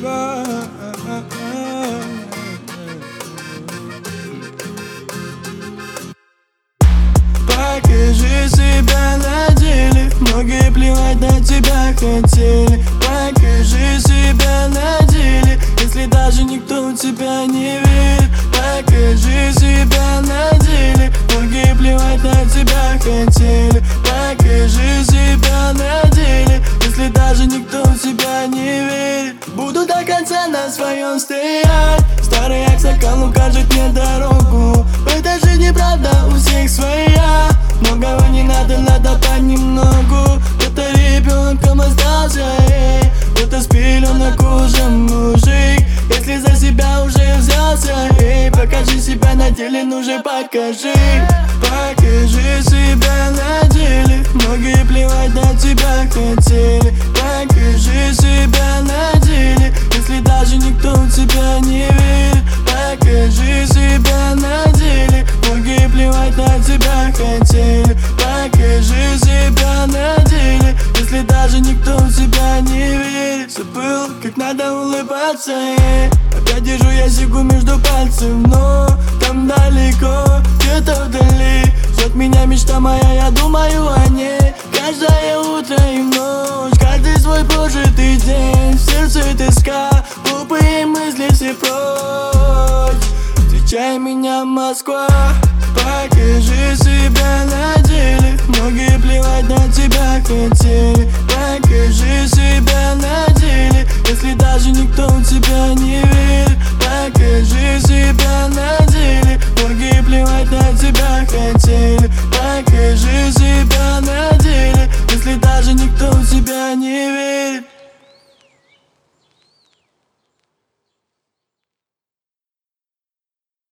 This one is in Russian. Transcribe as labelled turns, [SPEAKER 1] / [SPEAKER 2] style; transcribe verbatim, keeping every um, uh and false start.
[SPEAKER 1] Москва. Покажи себя на деле. Многие плевать на тебя хотели. Покажи себя на деле, если даже никто в тебя не верит. Покажи себя на деле. Многие плевать на тебя хотели. Покажи себя на деле, если даже никто в тебя не верит. Буду до конца на своем стоять. Старый аксакал укажет мне дорогу. В этой жизни правда у всех своя. Многого не надо, надо понемногу. Кто-то ребенком остался, эй. Кто-то с пеленок уже мужик. Если за себя уже взялся, эй, покажи себя на деле, ну же покажи. Покажи себя на деле. Многие плевать на тебя хотели. Покажи себя на деле, если даже никто в тебя не верит. Покажи себя на деле. Многие плевать на тебя хотели. Покажи себя на деле, если даже никто в тебя не верит. Забыл, как надо улыбаться, эй. Опять держу я сику между пальцев, но там далеко, где-то вдали ждет меня мечта моя, я думаю о ней каждое утро и ночь, каждый свой прожитый день. В сердце тоска, глупые мысли все прочь. Встречай меня, Москва. Покажи себя на деле. Многие плевать на тебя хотели. Покажи себя на деле, если даже никто в тебя не верит. Покажи себя на деле. Многие плевать на тебя хотели. Покажи себя на деле, если даже никто в тебя не верит.